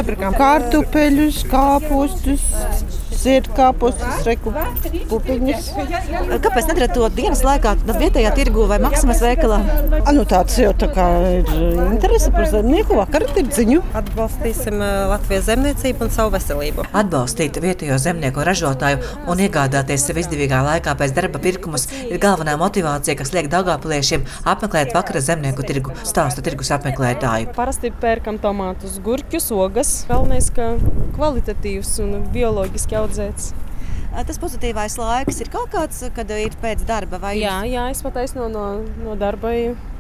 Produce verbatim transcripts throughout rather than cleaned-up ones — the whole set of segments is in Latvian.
sapirkām kartupeļus, kāpostus, ziedkāpostus, reku pupiņas. Kāpēc nedarat to dienas laikā vietējā tirgu vai Maksimas veikalā? A, nu tāds jau tā kā ir interese par zemnieku vakara tirdziņu. Atbalstīsim Latvijas zemniecību un savu veselību. Atbalstīt vietējo zemnieku ražotāju un iegādāties sev izdevīgā laikā pēc darba pirkumus ir galvenā motivācija, kas liek daugavpiliešiem apmeklēt vakara zemnieku tirgu, stāsta tirgus apmeklētāju. Parasti pērkam tomātus, gurķus, ogas. Galvenais, ka kvalitatīvs un bioloģiski audzēts. Tas pozitīvais laiks ir kaut kāds, kad ir pēc darba? Vai jā, jā, es pat aizno no, no darba.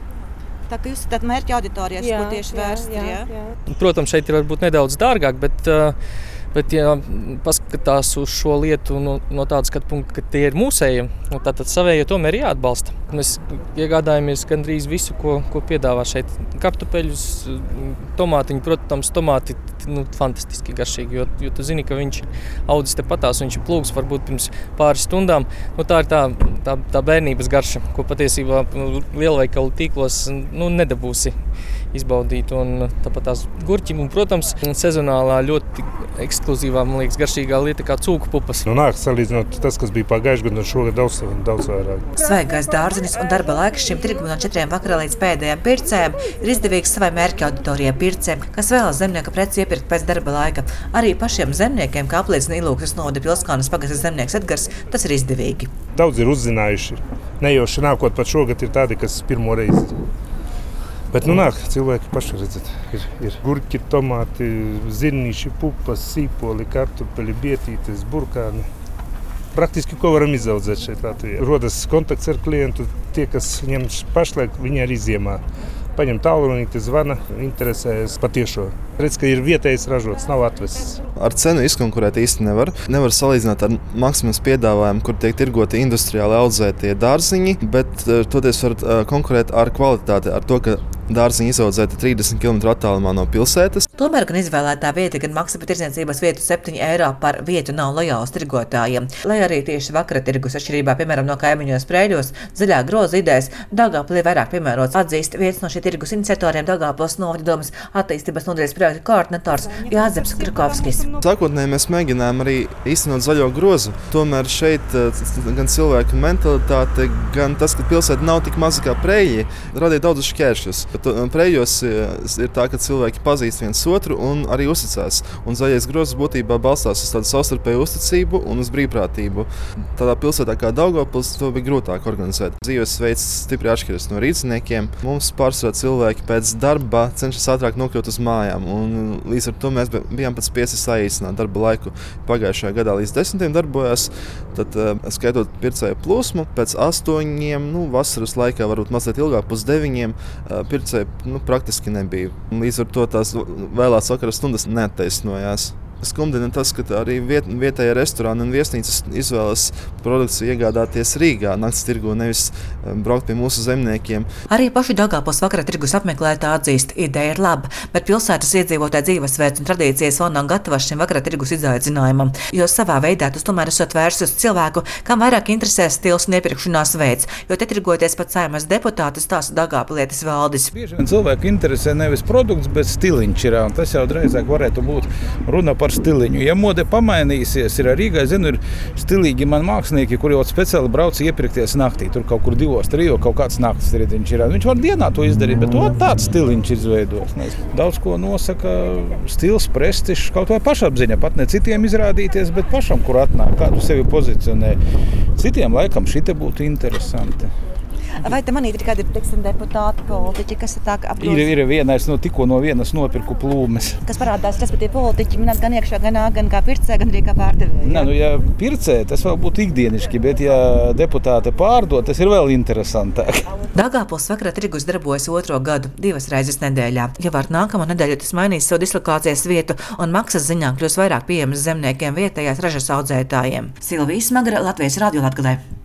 Tā kā jūs esat mērķa auditorijas, ko tieši vērst? Jā, jā, jā. Protams, šeit ir varbūt nedaudz dārgāk, bet, bet ja paskatās uz šo lietu no, no tāda skatu punkta, ka tie ir mūsēji, tad savējie tomēr ir jāatbalsta. Mēs iegādājamies gandrīz visu, ko, ko piedāvā šeit. Kartupeļus, tomātiņu, protams, tomāti nu, fantastiski garšīgi, jo, jo tu zini, ka viņš audzis tepatās, viņš ir plūgs varbūt pirms pāris stundām. Nu, tā ir tā, tā, tā bērnības garša, ko patiesībā lielveikalu tīklos nu, nedabūsi izbaudīt. Un tāpat tās gurķi un, protams, sezonālā ļoti ekskluzīvā, man liekas, garšīgā lieta kā cūku pupas. Nu, nāk salīdzinot tas, kas bija pagājuši gadu, un šogad daudz, daudz vairāk. Svaigais dārzenis un darba laiks šim tirgum no četriem vakarā līdz pēdējiem pircējiem ir izdevīgs savai mērķa auditorijai pircējiem, kas vēlas zemnieka preci iepirkt pēc darba laika. Arī pašiem zemniekiem, kā apliecina Ilūksnes novada Pilskānas pagastes zemnieks Edgars, tas ir izdevīgi. Daudz ir uzzinājuši. Nejauši nākot pat šogad ir tādi, kas pirmo reizi. Bet nu nāk, cilvēki paši redzat. Ir, ir gurķi, tomāti, zirnīši, pupas, sīpoli, kartupeļi, bietītes, burkāni. Praktiski, ko varam izaudzēt šeit Latvijā. Rodas kontakts ar klientu, tie, kas ņem pašlaik, viņi arī ziemā. Paņem tālrunīti, zvana, interesējas patiešo. Redz, ka ir vietējais ražots, nav atvests. Ar cenu izkonkurēt īsti nevar. Nevar salīdzināt ar Maksimas piedāvājumu, kur tiek tirgoti industriāli audzētie dārziņi, bet toties var konkurēt ar kvalitāti, ar to, ka dārziņi izaudzēti trīsdesmit kilometru attālumā no pilsētas. Tomēr gan izvēlētā vieta, gan Maksima tirdzniecības vietu septiņi eiro par vietu nav lojāls tirgotājiem. Lai arī tieši vakara tirgus atšķirībā, piemēram, no kaimiņos Preiļos, zaļā groza idejas Daugavpilī vairāk piemērots, atzīst viens no šī tirgus iniciatoriem Daugavpils novada domas attīstības nodaļas projekta koordinators Jāzeps Krakovskis. Sākotnēji mēs mēģinājām arī īstenot zaļo grozu. Tomēr šeit gan cilvēku mentalitāte, gan tas, ka pilsēta nav tik maza kā Preiļi, radīja daudz šķēršļus. Preiļos ir tā, ka cilvēki pazīst viens otru un arī uzticās. Un zaļais grozs būtībā balstās uz tādu savstarpēju uzticību un uz brīvprātību. Tādā pilsētā kā Daugavpils to bija grūtāk organizēt. Dzīvesveids stipri atšķiras no rīzniekiem. Mums pārsvarā cilvēki pēc darba cenšas ātrāk nokļūt uz mājām. Un līdz ar to mēs bijām pēc spiesti saīsināt darba laiku. Pagājušajā gadā līdz desmitiem darbojās, tad skaitot pircēju plūsmu, pēc astoņiem, nu, vasaras laikā varbūt mazliet ilgāk, pus deviņiem, pircēji nu, praktiski nebija. Līdz ar to tās vēlās vakara stundas neattaisnojās. Skumdina tas, ka arī viet, vietējie restorāni un viesnīcas izvēlas produkciju iegādāties Rīgā, nakts tirgu, nevis braukt pie mūsu zemniekiem. Arī paši Daugavpils vakara tirgus apmeklētā atzīst, ideja ir laba, bet pilsētas iedzīvotāju dzīvesveids un tradīcijas vēl nav gatavas šim vakara tirgus izaicinājumam, jo savā veidā tas tomēr esot vērsts uz cilvēku, kam vairāk interesē stils un iepirkšanās veids, jo te tirgoties pat Saeimas deputātis tās Daugavpilietis Valdis. Bieži vien cilvēku interesē nevis produkts, bet stiliņš ir, un tas jau drīzāk varētu būt runa par stiliņu. Ja mode pamainīsies, ir Rīgā, zinu, ir stilīgi man mākslinieki, kuri jau speciāli brauc iepirkties naktī. Tur kaut kur divos, trijos kaut kāds naktis rediņš ir. Viņš var dienā to izdarīt, bet to tāds stiliņš izveidos. Daudz ko nosaka stils, prestižs, kaut vai pašapziņa. Pat ne citiem izrādīties, bet pašam, kur atnāk, kādu sevi pozicionē. Citiem laikam šite būtu interesanti. Vai te manīt ir kādi, teiksim, deputāti, politiķi, kas ir tā apgrūst? Ir, ir vienais, no tikko no vienas nopirku plūmes. Kas parādās, respektīvi politiķi minēt gan iekšā, gan, gan kā pircē, gan arī kā pārdevēja? Nē, nu, ja pircē, tas vēl būtu ikdieniški, bet ja deputāte pārdod, tas ir vēl interesantāk. Daugavpils vakara tirgus darbojas otro gadu, divas reizes nedēļā. Jau ar nākamo nedēļu tas mainīs savu dislokācijas vietu un maksas ziņā kļūs vairāk pieejams zemniekiem vietējās ražas audzētājiem. Silvija Smagra, Latvijas radio Latgalē.